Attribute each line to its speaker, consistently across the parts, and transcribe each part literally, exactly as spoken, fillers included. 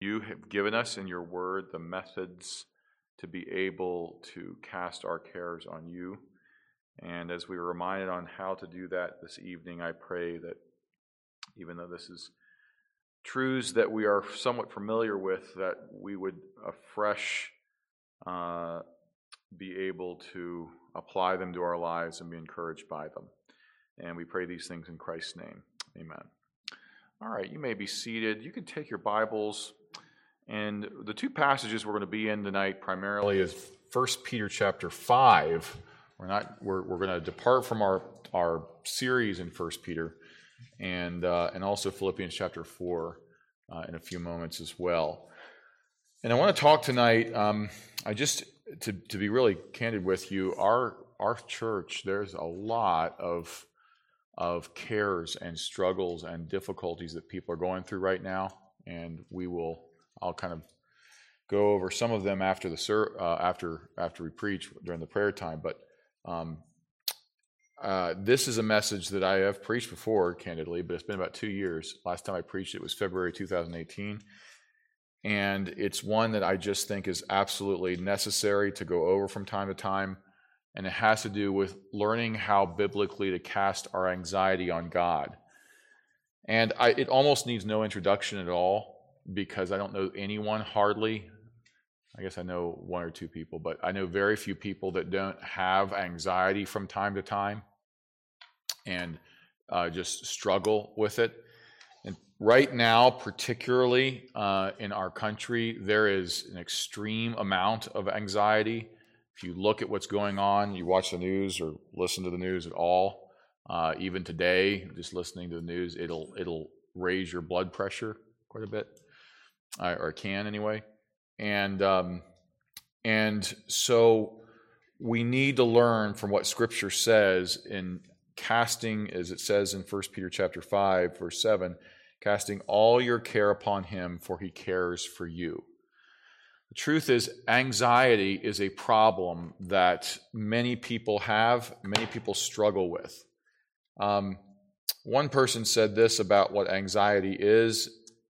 Speaker 1: you have given us in your word the methods to be able to cast our cares on you. And as we were reminded on how to do that this evening, I pray that even though this is truths that we are somewhat familiar with, that we would afresh uh, be able to apply them to our lives and be encouraged by them. And we pray these things in Christ's name. Amen. All right, you may be seated. You can take your Bibles. And the two passages we're going to be in tonight primarily is First Peter chapter five. We're not we're we're going to depart from our our series in First Peter, and uh, and also Philippians chapter four uh, in a few moments as well. And I want to talk tonight. Um, I just to to be really candid with you, our our church, there's a lot of of cares and struggles and difficulties that people are going through right now, and we will. I'll kind of go over some of them after the ser- uh, after after we preach during the prayer time. But um, uh, this is a message that I have preached before, candidly, but it's been about two years. Last time I preached it was February two thousand eighteen, and it's one that I just think is absolutely necessary to go over from time to time, and it has to do with learning how biblically to cast our anxiety on God. And I, it almost needs no introduction at all, because I don't know anyone hardly, I guess I know one or two people, but I know very few people that don't have anxiety from time to time and uh, just struggle with it. And right now, particularly uh, in our country, there is an extreme amount of anxiety. If you look at what's going on, you watch the news or listen to the news at all, uh, even today, just listening to the news, it'll it'll raise your blood pressure quite a bit. Or can anyway, and um, and so we need to learn from what Scripture says in casting, as it says in First Peter chapter five, verse seven, casting all your care upon Him, for He cares for you. The truth is, anxiety is a problem that many people have, many people struggle with. Um, one person said this about what anxiety is.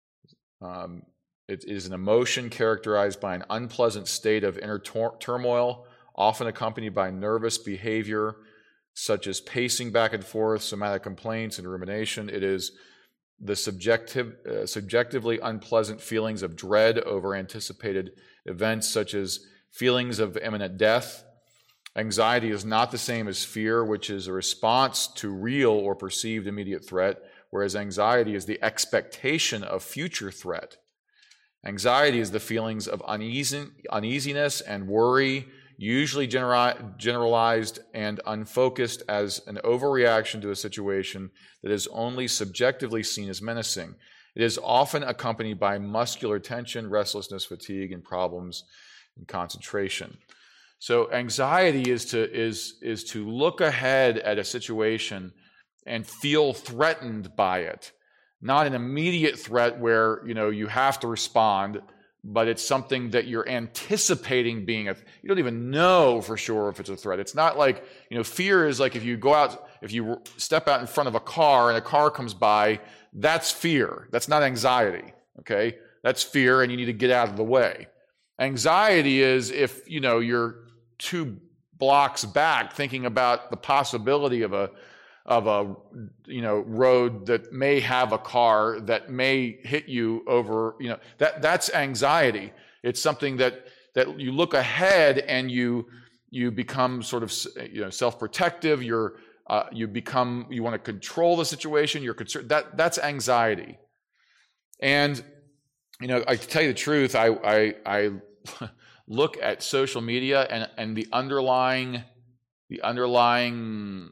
Speaker 1: Um, It is an emotion characterized by an unpleasant state of inner tor- turmoil, often accompanied by nervous behavior, such as pacing back and forth, somatic complaints, and rumination. It is the subjective, uh, subjectively unpleasant feelings of dread over anticipated events, such as feelings of imminent death. Anxiety is not the same as fear, which is a response to real or perceived immediate threat, whereas anxiety is the expectation of future threat. Anxiety is the feelings of uneasy, uneasiness and worry, usually genera- generalized and unfocused as an overreaction to a situation that is only subjectively seen as menacing. It is often accompanied by muscular tension, restlessness, fatigue, and problems in concentration. So anxiety is to, is, is to look ahead at a situation and feel threatened by it. Not an immediate threat where, you know, you have to respond, but it's something that you're anticipating being a, you don't even know for sure if it's a threat. It's not like, you know, fear is like if you go out, if you step out in front of a car and a car comes by, that's fear. That's not anxiety, okay? That's fear and you need to get out of the way. Anxiety is if, you know, you're two blocks back thinking about the possibility of a of a, you know, road that may have a car that may hit you over, you know, that that's anxiety. It's something that, that you look ahead and you, you become sort of, you know, self-protective. You're, uh, you become, you want to control the situation. You're concerned. That, that's anxiety. And, you know, I to tell you the truth, I, I, I look at social media and, and the underlying, the underlying,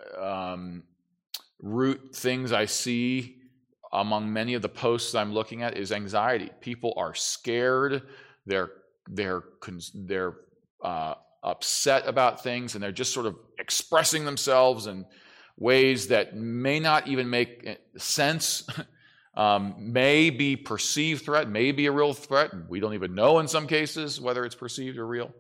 Speaker 1: Um, root things I see among many of the posts I'm looking at is anxiety. People are scared. They're they're they're uh, upset about things, and they're just sort of expressing themselves in ways that may not even make sense. um, may be perceived threat, may be a real threat. We don't even know in some cases whether it's perceived or real.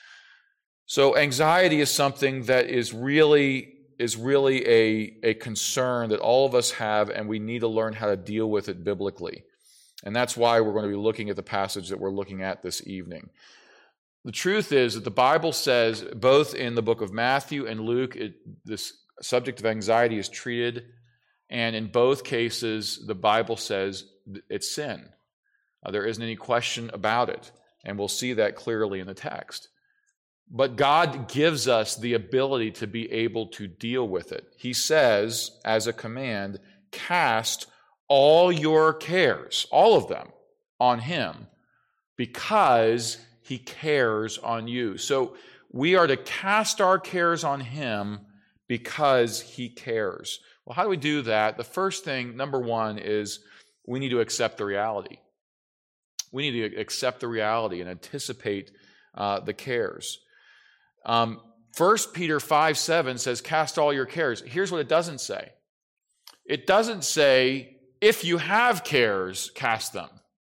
Speaker 1: So anxiety is something that is really is really a, a concern that all of us have, and we need to learn how to deal with it biblically. And that's why we're going to be looking at the passage that we're looking at this evening. The truth is that the Bible says, both in the book of Matthew and Luke, it, this subject of anxiety is treated, and in both cases, the Bible says it's sin. Uh, there isn't any question about it, and we'll see that clearly in the text. But God gives us the ability to be able to deal with it. He says, as a command, cast all your cares, all of them, on Him, because He cares on you. So we are to cast our cares on Him because He cares. Well, how do we do that? The first thing, number one, is we need to accept the reality. We need to accept the reality and anticipate uh, the cares. Um, First Peter five seven says, cast all your cares. Here's what it doesn't say. It doesn't say, if you have cares, cast them.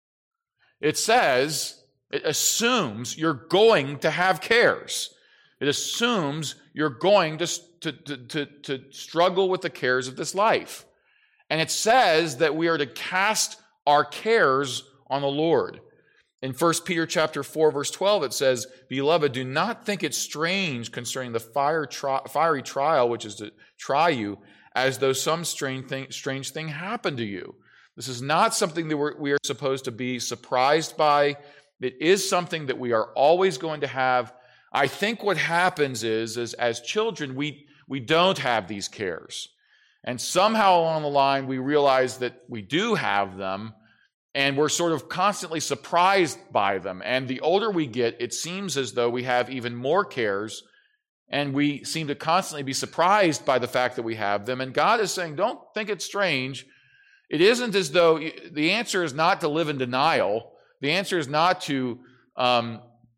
Speaker 1: It says, it assumes you're going to have cares. It assumes you're going to, to, to, to struggle with the cares of this life. And it says that we are to cast our cares on the Lord. In First Peter chapter four, verse twelve, it says, beloved, do not think it strange concerning the fire tri- fiery trial which is to try you, as though some strange thing, strange thing happened to you. This is not something that we're, we are supposed to be surprised by. It is something that we are always going to have. I think what happens is, is as children, we, we don't have these cares. And somehow along the line, we realize that we do have them, and we're sort of constantly surprised by them. And the older we get, it seems as though we have even more cares, and we seem to constantly be surprised by the fact that we have them. And God is saying, don't think it's strange. It isn't as though, the answer is not to live in denial. The answer is not to, um,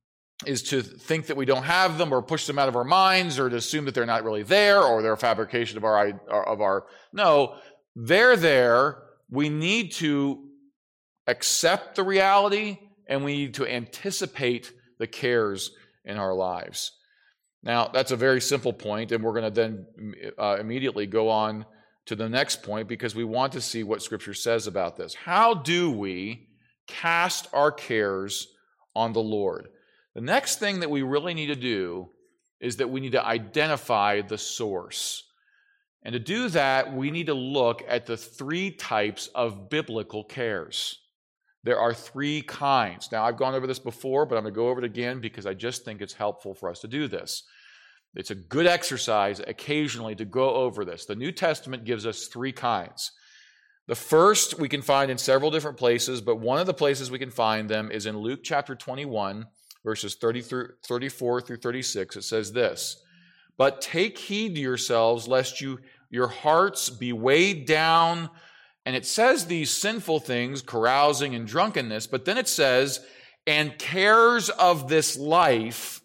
Speaker 1: is to think that we don't have them or push them out of our minds or to assume that they're not really there or they're a fabrication of our, of our, no, they're there. We need to accept the reality, and we need to anticipate the cares in our lives. Now, that's a very simple point, and we're going to then uh, immediately go on to the next point because we want to see what Scripture says about this. How do we cast our cares on the Lord? The next thing that we really need to do is that we need to identify the source. And to do that, we need to look at the three types of biblical cares. There are three kinds. Now, I've gone over this before, but I'm going to go over it again because I just think it's helpful for us to do this. It's a good exercise occasionally to go over this. The New Testament gives us three kinds. The first we can find in several different places, but one of the places we can find them is in Luke chapter twenty-one, verses thirty through thirty-four through thirty-six. It says this, but take heed to yourselves, lest you your hearts be weighed down. And it says these sinful things, carousing and drunkenness, but then it says, and cares of this life,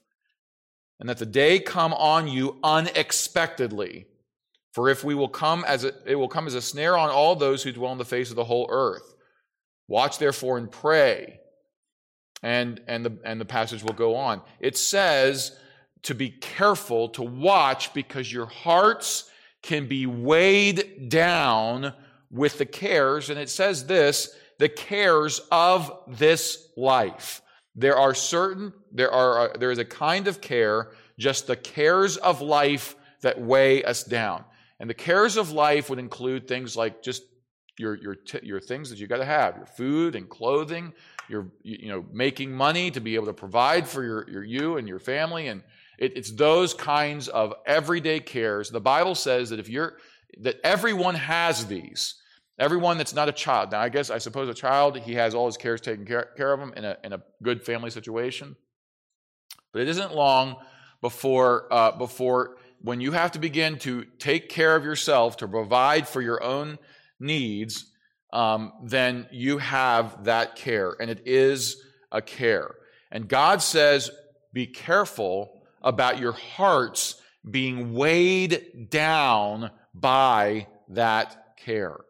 Speaker 1: and that the day come on you unexpectedly. For if we will come as a, it will come as a snare on all those who dwell on the face of the whole earth. Watch therefore and pray. And, and, the, and the passage will go on. It says to be careful, to watch, because your hearts can be weighed down with the cares, and it says this, the cares of this life. There are certain, there are, uh, there is a kind of care, just the cares of life that weigh us down. And the cares of life would include things like just your your t- your things that you got to have, your food and clothing, your you know making money to be able to provide for your, your you and your family, and it, it's those kinds of everyday cares. The Bible says that if you're that everyone has these. Everyone that's not a child. Now, I guess I suppose a child, he has all his cares taken care, care of him in a in a good family situation. But it isn't long before uh, before when you have to begin to take care of yourself, to provide for your own needs, um, then you have that care, and it is a care. And God says, be careful about your hearts being weighed down by that care.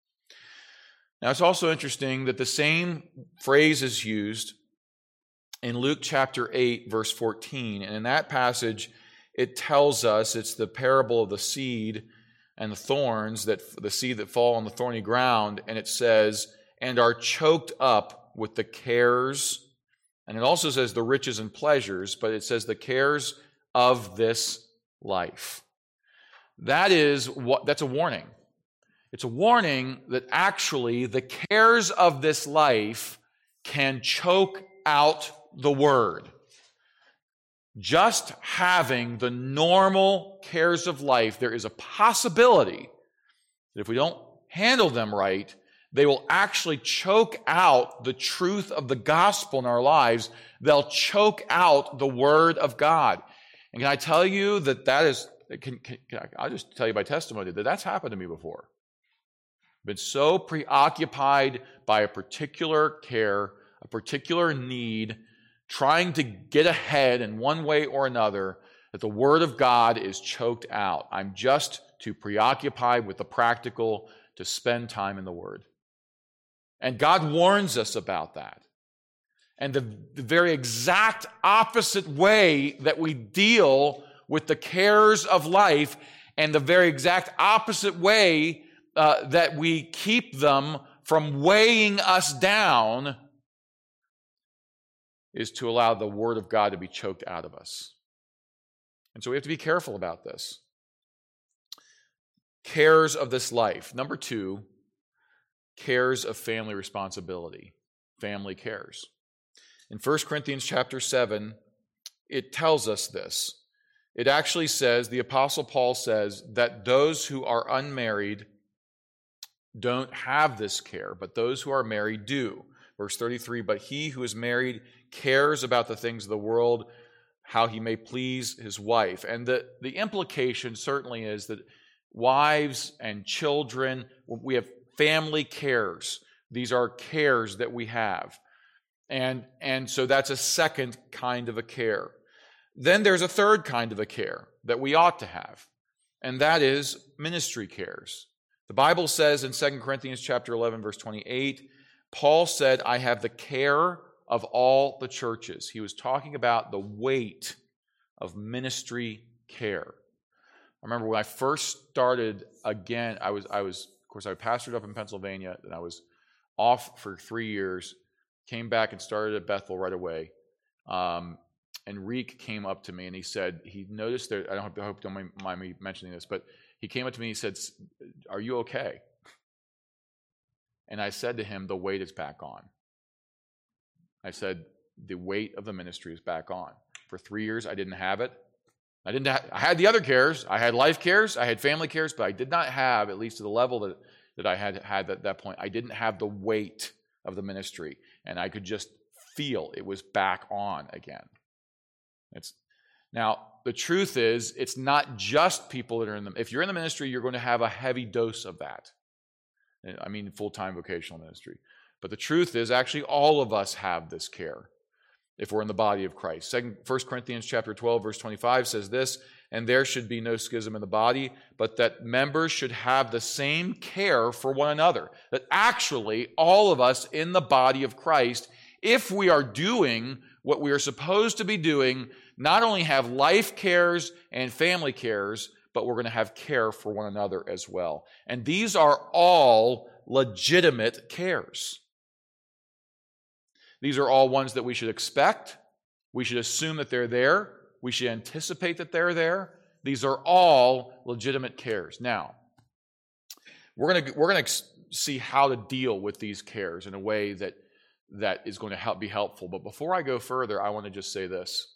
Speaker 1: Now, it's also interesting that the same phrase is used in Luke chapter eight, verse fourteen. And in that passage, it tells us it's the parable of the seed and the thorns, that the seed that fall on the thorny ground. And it says, and are choked up with the cares, and it also says the riches and pleasures, but it says the cares of this life. That is what that's a warning. It's a warning that actually the cares of this life can choke out the word. Just having the normal cares of life, there is a possibility that if we don't handle them right, they will actually choke out the truth of the gospel in our lives. They'll choke out the word of God. And can I tell you that that is, can, can, can I, I'll just tell you by testimony that that's happened to me before. I've been so preoccupied by a particular care, a particular need, trying to get ahead in one way or another, that the word of God is choked out. I'm just too preoccupied with the practical to spend time in the word. And God warns us about that. And the, the very exact opposite way that we deal with the cares of life, and the very exact opposite way uh, that we keep them from weighing us down, is to allow the word of God to be choked out of us. And so we have to be careful about this. Cares of this life. Number two, cares of family responsibility. Family cares. In First Corinthians chapter seven, it tells us this. It actually says, the Apostle Paul says, that those who are unmarried don't have this care, but those who are married do. Verse thirty-three, but he who is married cares about the things of the world, how he may please his wife. And the, the implication certainly is that wives and children, we have family cares. These are cares that we have. And, and so that's a second kind of a care. Then there's a third kind of a care that we ought to have, and that is ministry cares. The Bible says in Second Corinthians chapter eleven, verse twenty-eight, Paul said, I have the care of all the churches. He was talking about the weight of ministry care. I remember when I first started again, I was, I was, of course, I pastored up in Pennsylvania, and I was off for three years, came back and started at Bethel right away. Um, and Reek came up to me and he said, he noticed that, I, don't, I hope you don't mind me mentioning this, but he came up to me and he said, are you okay? And I said to him, the weight is back on. I said, the weight of the ministry is back on. For three years, I didn't have it. I didn't. Ha- I had the other cares. I had life cares. I had family cares, but I did not have, at least to the level that, that I had had at that point, I didn't have the weight of the ministry. And I could just feel it was back on again. It's now, the truth is, it's not just people that are in the, if you're in the ministry, you're going to have a heavy dose of that. I mean, full-time vocational ministry. But the truth is, actually, all of us have this care if we're in the body of Christ. Second, First Corinthians chapter twelve, verse twenty-five says this, and there should be no schism in the body, but that members should have the same care for one another. That actually, all of us in the body of Christ, if we are doing what we are supposed to be doing, not only have life cares and family cares, but we're going to have care for one another as well. And these are all legitimate cares. These are all ones that we should expect. We should assume that they're there. We should anticipate that they're there. These are all legitimate cares. Now, we're going to we're going to see how to deal with these cares in a way that that is going to help be helpful. But before I go further, I want to just say this.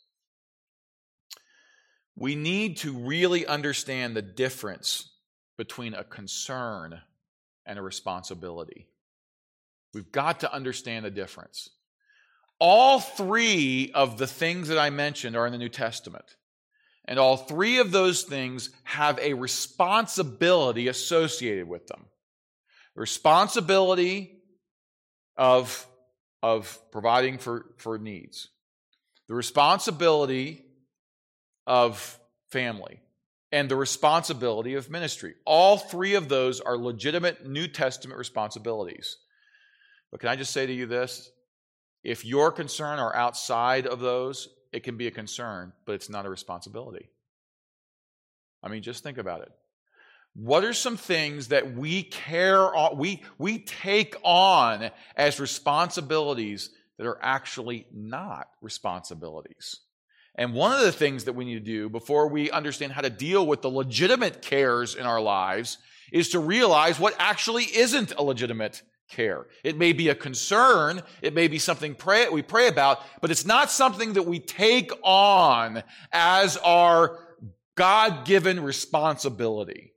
Speaker 1: We need to really understand the difference between a concern and a responsibility. We've got to understand the difference. All three of the things that I mentioned are in the New Testament. And all three of those things have a responsibility associated with them. The responsibility of, of providing for, for needs. The responsibility of family. And the responsibility of ministry. All three of those are legitimate New Testament responsibilities. But can I just say to you this? If your concern are outside of those, it can be a concern, but it's not a responsibility. I mean, just think about it.
Speaker 2: What are some things that we care on, we, we take on as responsibilities that are actually not responsibilities? And one of the things that we need to do before we understand how to deal with the legitimate cares in our lives is to realize what actually isn't a legitimate care. It may be a concern, it may be something pray, we pray about, but it's not something that we take on as our God-given responsibility.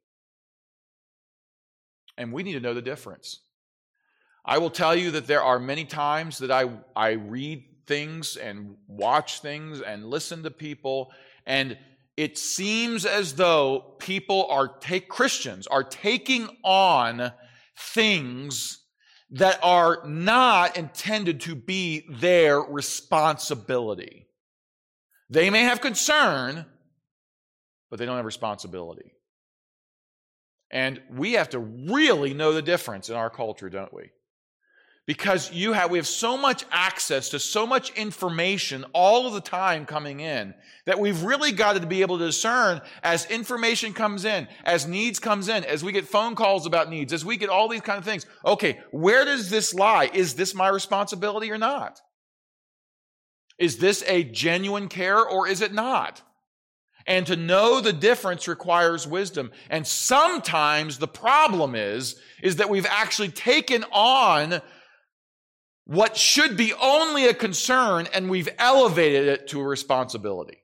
Speaker 2: And we need to know the difference. I will tell you that there are many times that I, I read things and watch things and listen to people, and it seems as though people are take Christians are taking on things that are not intended to be their responsibility. They may have concern, but they don't have responsibility. And we have to really know the difference in our culture, don't we? Because you have, we have so much access to so much information all of the time coming in that we've really got to be able to discern as information comes in, as needs comes in, as we get phone calls about needs, as we get all these kind of things. Okay, where does this lie? Is this my responsibility or not? Is this a genuine care or is it not? And to know the difference requires wisdom. And sometimes the problem is, is that we've actually taken on what should be only a concern, and we've elevated it to a responsibility.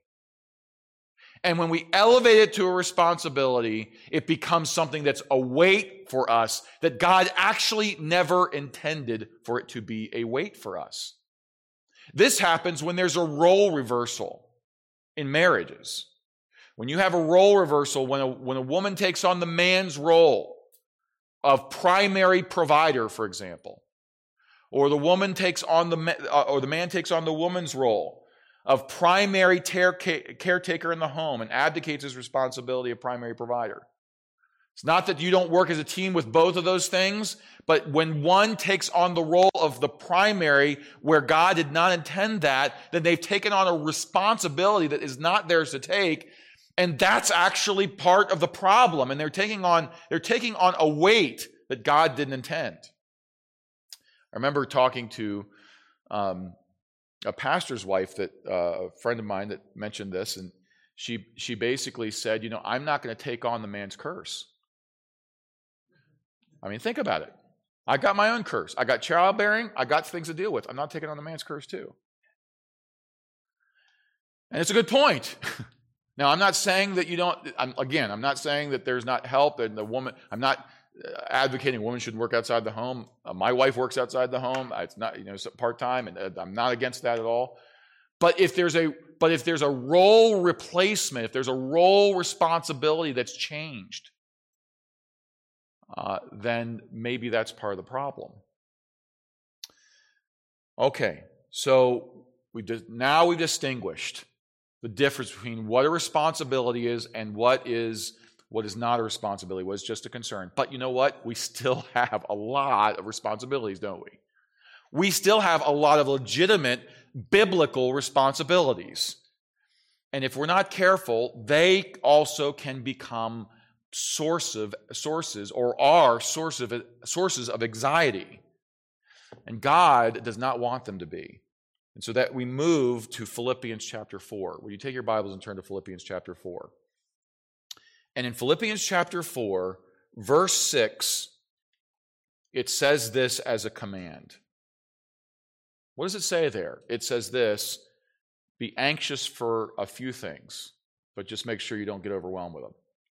Speaker 2: And when we elevate it to a responsibility, it becomes something that's a weight for us that God actually never intended for it to be a weight for us. This happens when there's a role reversal in marriages. When you have a role reversal, when a, when a woman takes on the man's role of primary provider, for example, or the woman takes on the, uh, or the man takes on the woman's role of primary care, caretaker in the home and abdicates his responsibility of primary provider. It's not that you don't work as a team with both of those things, but when one takes on the role of the primary where God did not intend that, then they've taken on a responsibility that is not theirs to take, and that's actually part of the problem. And they're taking on, they're taking on a weight that God didn't intend. I remember talking to um, a pastor's wife, that uh, a friend of mine that mentioned this, and she she basically said, you know, I'm not going to take on the man's curse. I mean, think about it. I got my own curse. I got childbearing. I got things to deal with. I'm not taking on the man's curse too. And it's a good point. Now, I'm not saying that you don't, I'm, again, I'm not saying that there's not help and the woman, I'm not advocating women shouldn't work outside the home. Uh, my wife works outside the home. It's not, you know, part-time, and uh, I'm not against that at all. But if there's a, but if there's a role replacement, if there's a role responsibility that's changed, uh, then maybe that's part of the problem. Okay, so we just, now we've distinguished the difference between what a responsibility is and what is what is not a responsibility, what is just a concern. But you know what? We still have a lot of responsibilities, don't we? We still have a lot of legitimate biblical responsibilities. And if we're not careful, they also can become source of, sources or are source of, sources of anxiety. And God does not want them to be. And so that we move to Philippians chapter four. Will you take your Bibles and turn to Philippians chapter four? And in Philippians chapter four, verse six, it says this as a command. What does it say there? It says this, be anxious for a few things, but just make sure you don't get overwhelmed with them.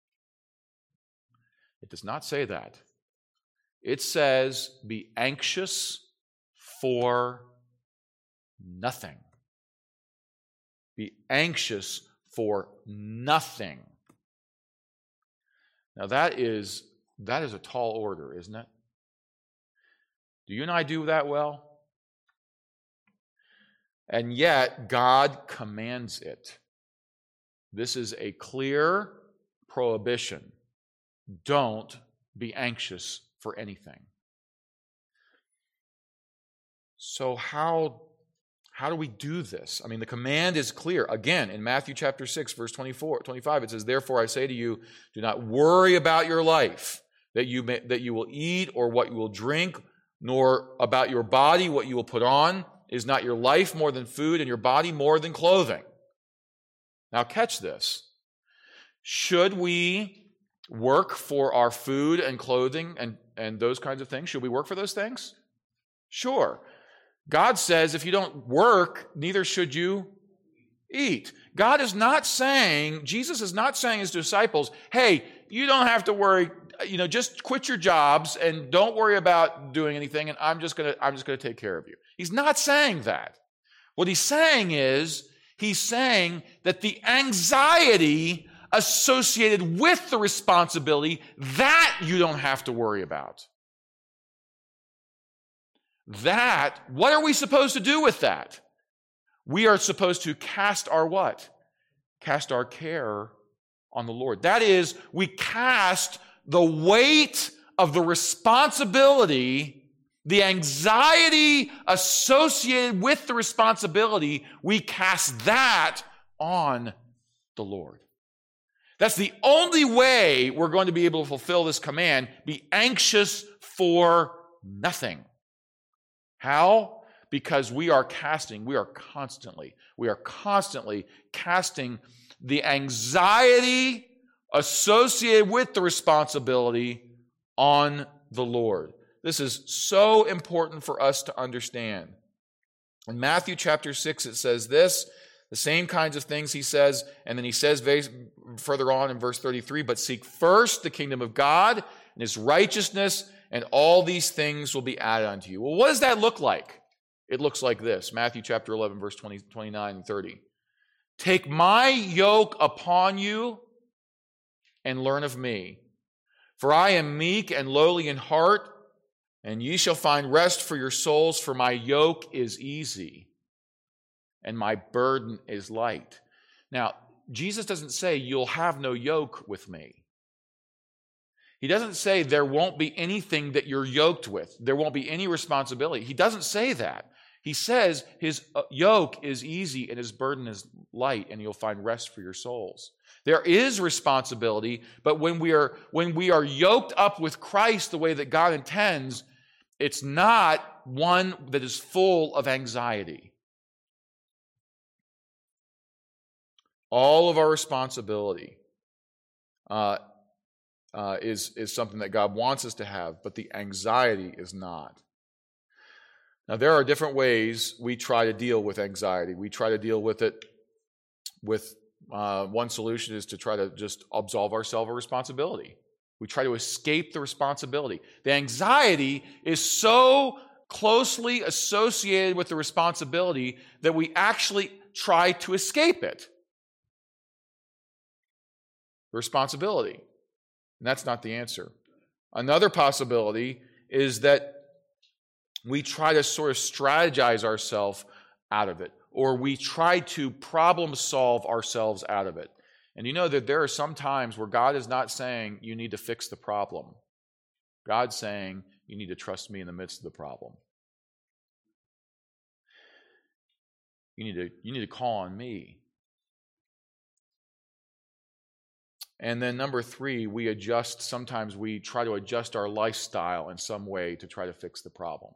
Speaker 2: It does not say that. It says, be anxious for nothing. Be anxious for nothing. Now that is that is a tall order, isn't it? Do you and I do that well? And yet God commands it. This is a clear prohibition. Don't be anxious for anything. So how How do we do this? I mean, the command is clear. Again, in Matthew chapter six, verse twenty-four, twenty-five, it says, "Therefore I say to you, do not worry about your life, that you may, that you will eat or what you will drink, nor about your body, what you will put on. Is not your life more than food, and your body more than clothing?" Now catch this. Should we work for our food and clothing and, and those kinds of things? Should we work for those things? Sure. God says if you don't work, neither should you eat. God is not saying, Jesus is not saying his disciples, hey, you don't have to worry, you know, just quit your jobs and don't worry about doing anything, and I'm just gonna, I'm just gonna take care of you. He's not saying that. What he's saying is, he's saying that the anxiety associated with the responsibility, that you don't have to worry about. That, what are we supposed to do with that? We are supposed to cast our what? Cast our care on the Lord. That is, we cast the weight of the responsibility, the anxiety associated with the responsibility, we cast that on the Lord. That's the only way we're going to be able to fulfill this command, be anxious for nothing. How? Because we are casting, we are constantly, we are constantly casting the anxiety associated with the responsibility on the Lord. This is so important for us to understand. In Matthew chapter six, it says this, the same kinds of things he says, and then he says very, further on in verse thirty-three, "But seek first the kingdom of God and his righteousness, and all these things will be added unto you." Well, what does that look like? It looks like this. Matthew chapter eleven, verse twenty, twenty-nine and thirty. "Take my yoke upon you and learn of me. For I am meek and lowly in heart, and ye shall find rest for your souls, for my yoke is easy and my burden is light." Now, Jesus doesn't say you'll have no yoke with me. He doesn't say there won't be anything that you're yoked with. There won't be any responsibility. He doesn't say that. He says his yoke is easy and his burden is light, and you'll find rest for your souls. There is responsibility, but when we are when we are yoked up with Christ the way that God intends, it's not one that is full of anxiety. All of our responsibility uh, uh, is, is something that God wants us to have, but the anxiety is not. Now, there are different ways we try to deal with anxiety. We try to deal with it with uh, one solution is to try to just absolve ourselves of responsibility. We try to escape the responsibility. The anxiety is so closely associated with the responsibility that we actually try to escape it. Responsibility. And that's not the answer. Another possibility is that we try to sort of strategize ourselves out of it, or we try to problem solve ourselves out of it. And you know that there are some times where God is not saying you need to fix the problem. God's saying you need to trust me in the midst of the problem. You need to, you need to call on me. And then number three, we adjust, sometimes we try to adjust our lifestyle in some way to try to fix the problem.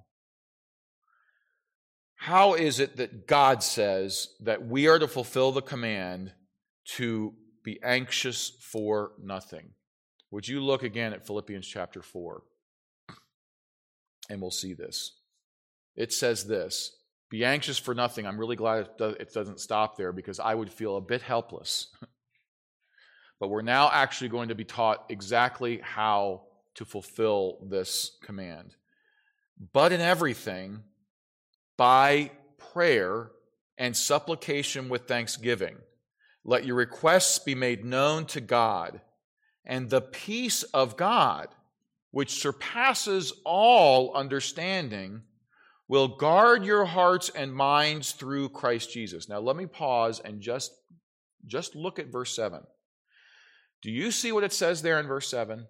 Speaker 2: How is it that God says that we are to fulfill the command to be anxious for nothing? Would you look again at Philippians chapter four? And we'll see this. It says this, be anxious for nothing. I'm really glad it doesn't stop there because I would feel a bit helpless. But we're now actually going to be taught exactly how to fulfill this command. But in everything, by prayer and supplication with thanksgiving, let your requests be made known to God, and the peace of God, which surpasses all understanding, will guard your hearts and minds through Christ Jesus. Now let me pause and just, just look at verse seven. Do you see what it says there in verse seven?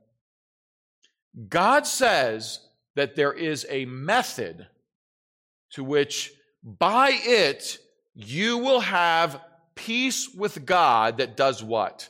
Speaker 2: God says that there is a method to which By it, you will have peace with God that does what?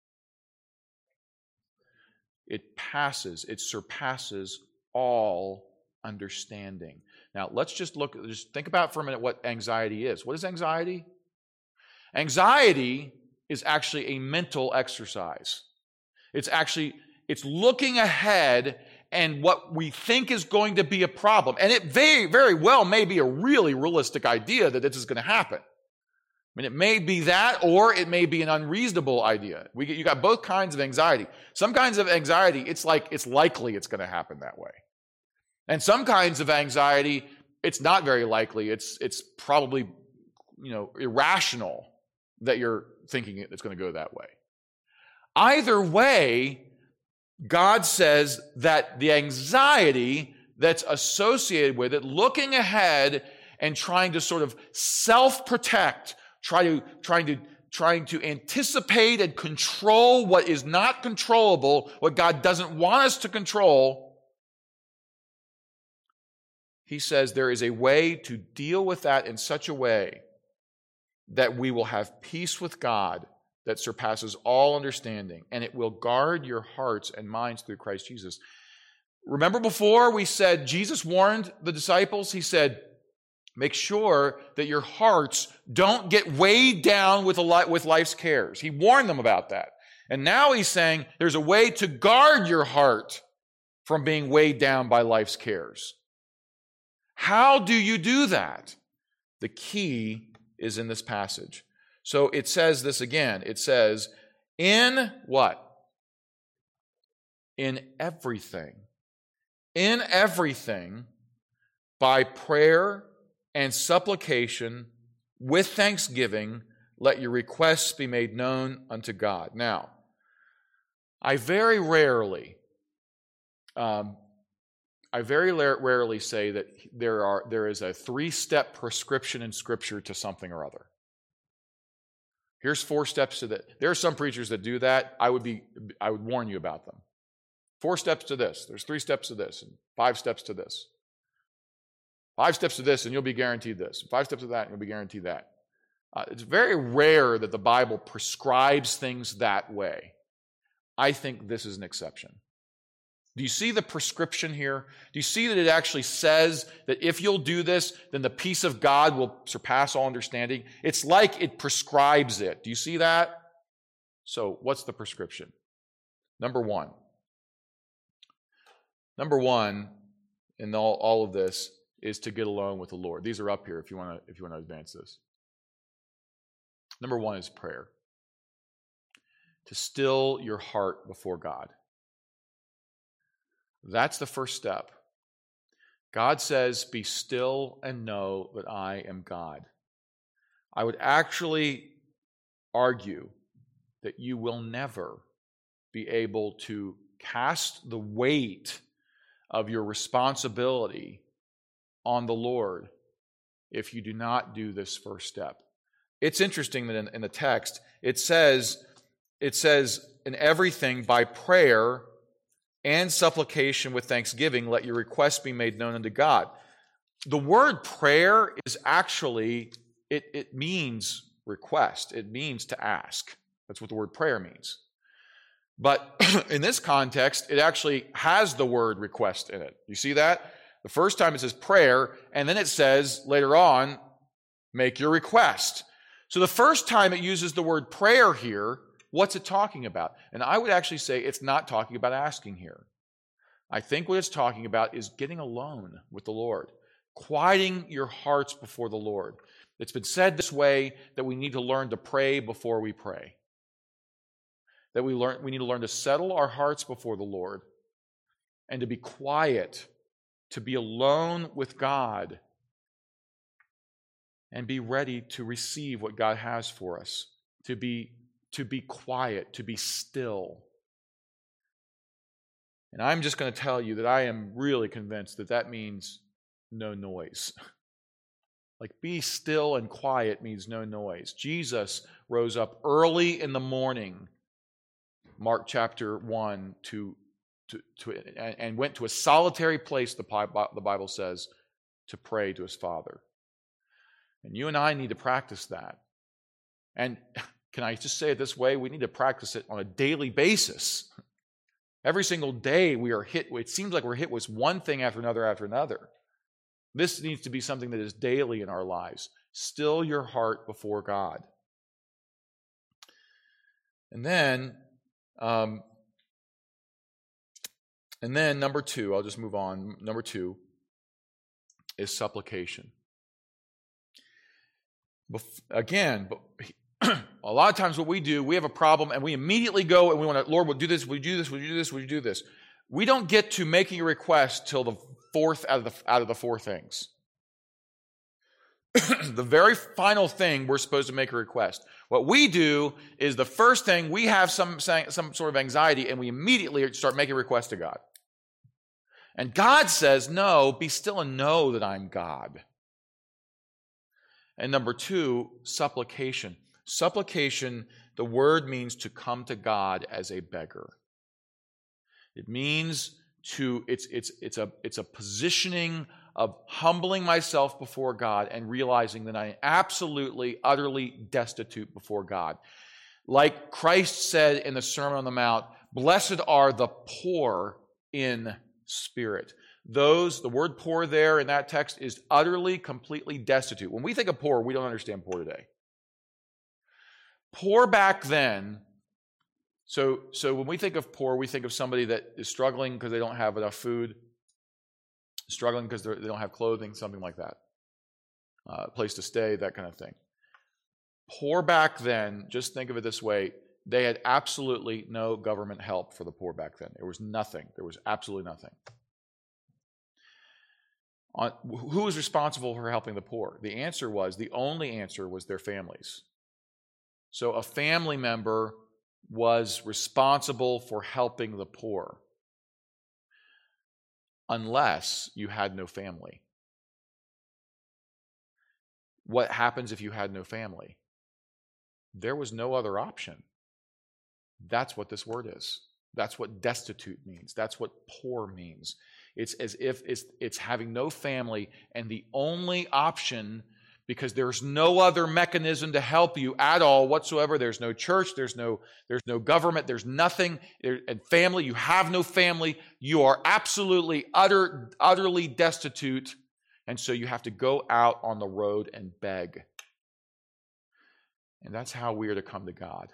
Speaker 2: It passes, it surpasses all understanding. Now, let's just look, just think about for a minute what anxiety is. What is anxiety? Anxiety is actually a mental exercise. It's actually, it's looking ahead and what we think is going to be a problem. And it very, very well may be a really realistic idea that this is going to happen. I mean, it may be that, or it may be an unreasonable idea. We get, you got both kinds of anxiety. Some kinds of anxiety, it's like it's likely it's going to happen that way. And some kinds of anxiety, it's not very likely. It's it's probably, you know, irrational that you're thinking it's going to go that way. Either way, God says that the anxiety that's associated with it, looking ahead and trying to sort of self-protect, try to, trying to, trying to anticipate and control what is not controllable, what God doesn't want us to control, he says there is a way to deal with that in such a way that we will have peace with God that surpasses all understanding, and it will guard your hearts and minds through Christ Jesus. Remember before we said Jesus warned the disciples? He said, make sure that your hearts don't get weighed down with, a li- with life's cares. He warned them about that. And now he's saying there's a way to guard your heart from being weighed down by life's cares. How do you do that? The key is in this passage. So it says this again. It says, in what? In everything. In everything, by prayer and supplication, with thanksgiving, let your requests be made known unto God. Now, I very rarely, um, I very la- rarely say that there are there is a three-step prescription in Scripture to something or other. Here's four steps to that. There are some preachers that do that. I would be, I would warn you about them. Four steps to this. There's three steps to this, and five steps to this. Five steps to this, and you'll be guaranteed this. Five steps to that, and you'll be guaranteed that. Uh, it's very rare that the Bible prescribes things that way. I think this is an exception. Do you see the prescription here? Do you see that it actually says that if you'll do this, then the peace of God will surpass all understanding? It's like it prescribes it. Do you see that? So what's the prescription? Number one. Number one in all, all of this is to get alone with the Lord. These are up here if you want to if you want to advance this. Number one is prayer. To still your heart before God. That's the first step. God says, be still and know that I am God. I would actually argue that you will never be able to cast the weight of your responsibility on the Lord if you do not do this first step. It's interesting that in, in the text, it says, it says, in everything by prayer and supplication with thanksgiving, let your requests be made known unto God. The word prayer is actually, it, it means request. It means to ask. That's what the word prayer means. But in this context, it actually has the word request in it. You see that? The first time it says prayer, and then it says later on, make your request. So the first time it uses the word prayer here, what's it talking about? And I would actually say it's not talking about asking here. I think what it's talking about is getting alone with the Lord, quieting your hearts before the Lord. It's been said this way that we need to learn to pray before we pray. That we learn we need to learn to settle our hearts before the Lord and to be quiet, to be alone with God and be ready to receive what God has for us, to be to be quiet, to be still. And I'm just going to tell you that I am really convinced that that means no noise. Like be still and quiet means no noise. Jesus rose up early in the morning, Mark chapter one, to, to, to and went to a solitary place, the Bible says, to pray to his Father. And you and I need to practice that. And can I just say it this way? We need to practice it on a daily basis. Every single day we are hit, it seems like we're hit with one thing after another after another. This needs to be something that is daily in our lives. Still your heart before God. And then, um, and then number two, I'll just move on. Number two is supplication. Bef- again, a lot of times what we do, we have a problem and we immediately go and we want to, Lord, we'll do this, we'll do this, we'll do this, we'll do this. We don't get to making a request till the fourth out of the, out of the four things. The very final thing we're supposed to make a request. What we do is the first thing, we have some, some sort of anxiety and we immediately start making requests to God. And God says, no, be still and know that I'm God. And number two, supplication. Supplication, the word means to come to God as a beggar. It means to, it's, it's, it's, a, it's a positioning of humbling myself before God and realizing that I am absolutely, utterly destitute before God. Like Christ said in the Sermon on the Mount, blessed are the poor in spirit. Those, the word poor there in that text is utterly, completely destitute. When we think of poor, we don't understand poor today. Poor back then, so, so when we think of poor, we think of somebody that is struggling because they don't have enough food, struggling because they don't have clothing, something like that, uh, a place to stay, that kind of thing. Poor back then, just think of it this way, they had absolutely no government help for the poor back then. There was nothing. There was absolutely nothing. On, who was responsible for helping the poor? The answer was, the only answer was their families. So a family member was responsible for helping the poor, unless you had no family. What happens if you had no family? There was no other option. That's what this word is. That's what destitute means. That's what poor means. It's as if it's, it's having no family, and the only option, because there's no other mechanism to help you at all whatsoever. There's no church, there's no, there's no government, there's nothing. There, and family, you have no family. You are absolutely, utter, utterly destitute. And so you have to go out on the road and beg. And that's how we are to come to God.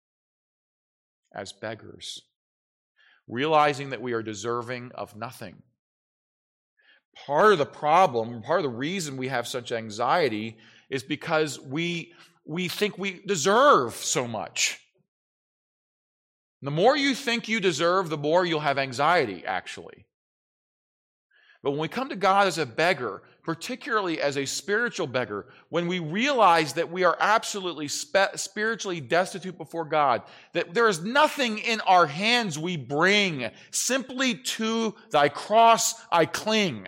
Speaker 2: As beggars. Realizing that we are deserving of nothing. Part of the problem, part of the reason we have such anxiety is because we, we think we deserve so much. The more you think you deserve, the more you'll have anxiety, actually. But when we come to God as a beggar, particularly as a spiritual beggar, when we realize that we are absolutely spe- spiritually destitute before God, that there is nothing in our hands we bring, simply to thy cross I cling.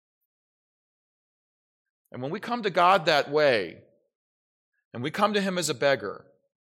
Speaker 2: And when we come to God that way, and we come to him as a beggar,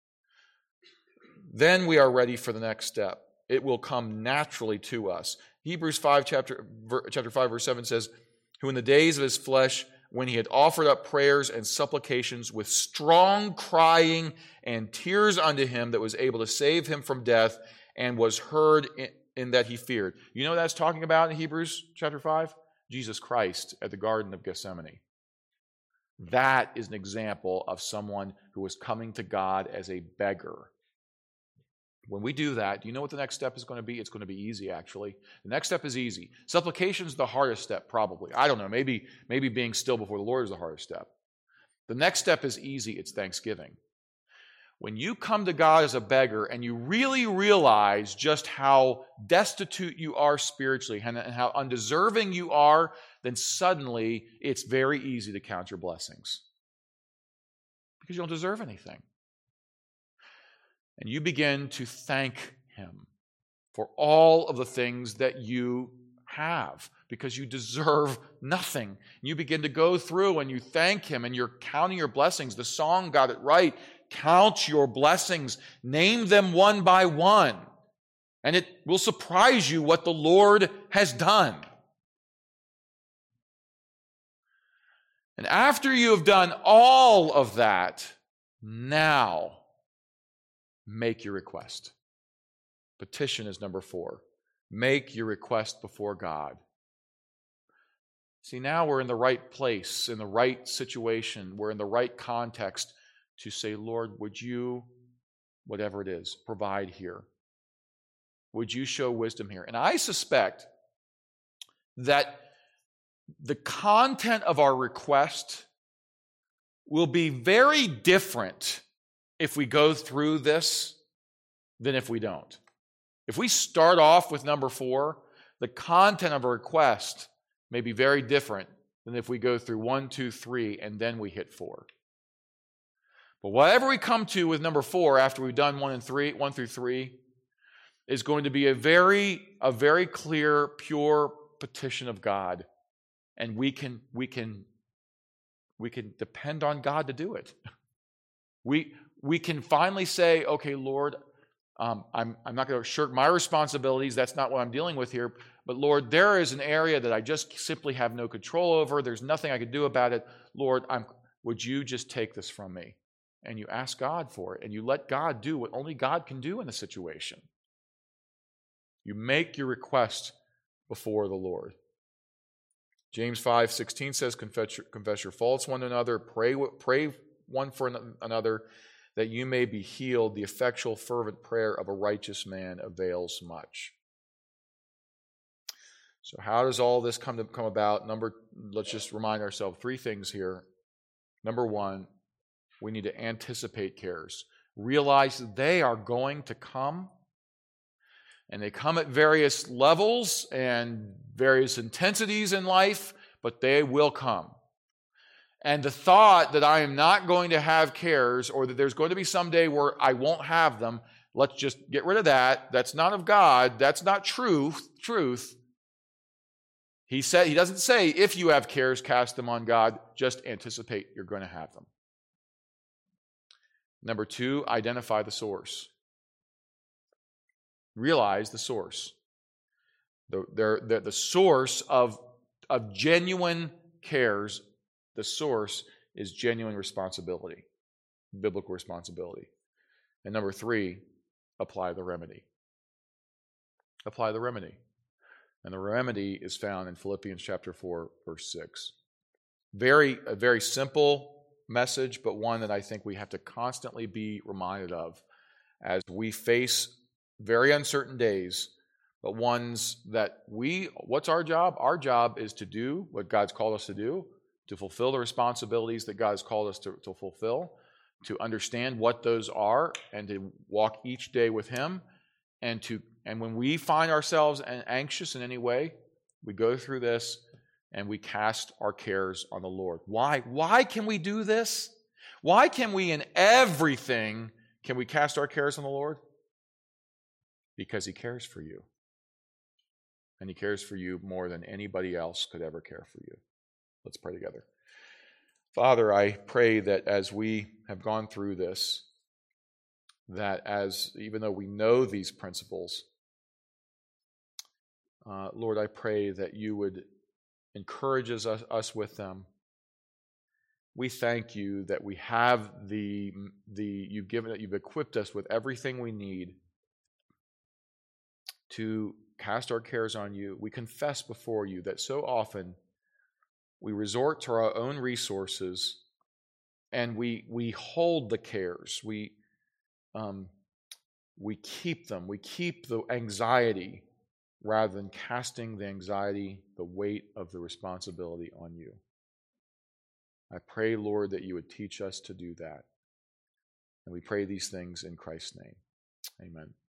Speaker 2: then we are ready for the next step. It will come naturally to us. Hebrews five, chapter, chapter five, verse seven says, who in the days of his flesh, when he had offered up prayers and supplications with strong crying and tears unto him, that was able to save him from death, and was heard in, in that he feared. You know what that's talking about in Hebrews chapter five? Jesus Christ at the Garden of Gethsemane. That is an example of someone who was coming to God as a beggar. When we do that, do you know what the next step is going to be? It's going to be easy, actually. The next step is easy. Supplication is the hardest step, probably. I don't know. Maybe, maybe being still before the Lord is the hardest step. The next step is easy. It's thanksgiving. When you come to God as a beggar and you really realize just how destitute you are spiritually and how undeserving you are, then suddenly it's very easy to count your blessings. Because you don't deserve anything. And you begin to thank him for all of the things that you have, because you deserve nothing. You begin to go through and you thank him and you're counting your blessings. The song got it right. Count your blessings. Name them one by one. And it will surprise you what the Lord has done. And after you have done all of that, now make your request. Petition is number four. Make your request before God. See, now we're in the right place, in the right situation. We're in the right context to say, Lord, would you, whatever it is, provide here? Would you show wisdom here? And I suspect that the content of our request will be very different if we go through this than if we don't. If we start off with number four, the content of a request may be very different than if we go through one, two, three, and then we hit four. But whatever we come to with number four after we've done one and three, one through three, is going to be a very, a very clear, pure petition of God. And we can, we can, we can depend on God to do it. We, we can finally say, okay, Lord, um, I'm, I'm not going to shirk my responsibilities. That's not what I'm dealing with here. But Lord, there is an area that I just simply have no control over. There's nothing I can do about it. Lord, I'm, would you just take this from me? And you ask God for it, and you let God do what only God can do in the situation. You make your request before the Lord. James five sixteen says, confess your, confess your faults one to another, pray, pray one for another, that you may be healed. The effectual, fervent prayer of a righteous man avails much. So how does all this come to come about? Number, let's just remind ourselves three things here. Number one, we need to anticipate cares. Realize that they are going to come, and they come at various levels and various intensities in life, but they will come. And the thought that I am not going to have cares, or that there's going to be some day where I won't have them, let's just get rid of that. That's not of God. That's not truth. Truth. He said, he doesn't say, if you have cares, cast them on God. Just anticipate you're going to have them. Number two, identify the source. Realize the source. The, the, the source of, of genuine cares, the source is genuine responsibility, biblical responsibility. And number three, apply the remedy. Apply the remedy. And the remedy is found in Philippians chapter four, verse six. Very, a very simple message, but one that I think we have to constantly be reminded of as we face very uncertain days, but ones that we, what's our job? Our job is to do what God's called us to do, to fulfill the responsibilities that God has called us to, to fulfill, to understand what those are, and to walk each day with Him. And to and when we find ourselves anxious in any way, we go through this and we cast our cares on the Lord. Why? Why can we do this? Why can we in everything, can we cast our cares on the Lord? Because He cares for you. And He cares for you more than anybody else could ever care for you. Let's pray together. Father, I pray that as we have gone through this, that as, even though we know these principles, uh, Lord, I pray that you would encourage us, us with them. We thank you that we have the, the you've given it, you've equipped us with everything we need to cast our cares on you. We confess before you that so often we resort to our own resources and we we hold the cares. We um, we keep them. We keep the anxiety rather than casting the anxiety, the weight of the responsibility on you. I pray, Lord, that you would teach us to do that. And we pray these things in Christ's name. Amen.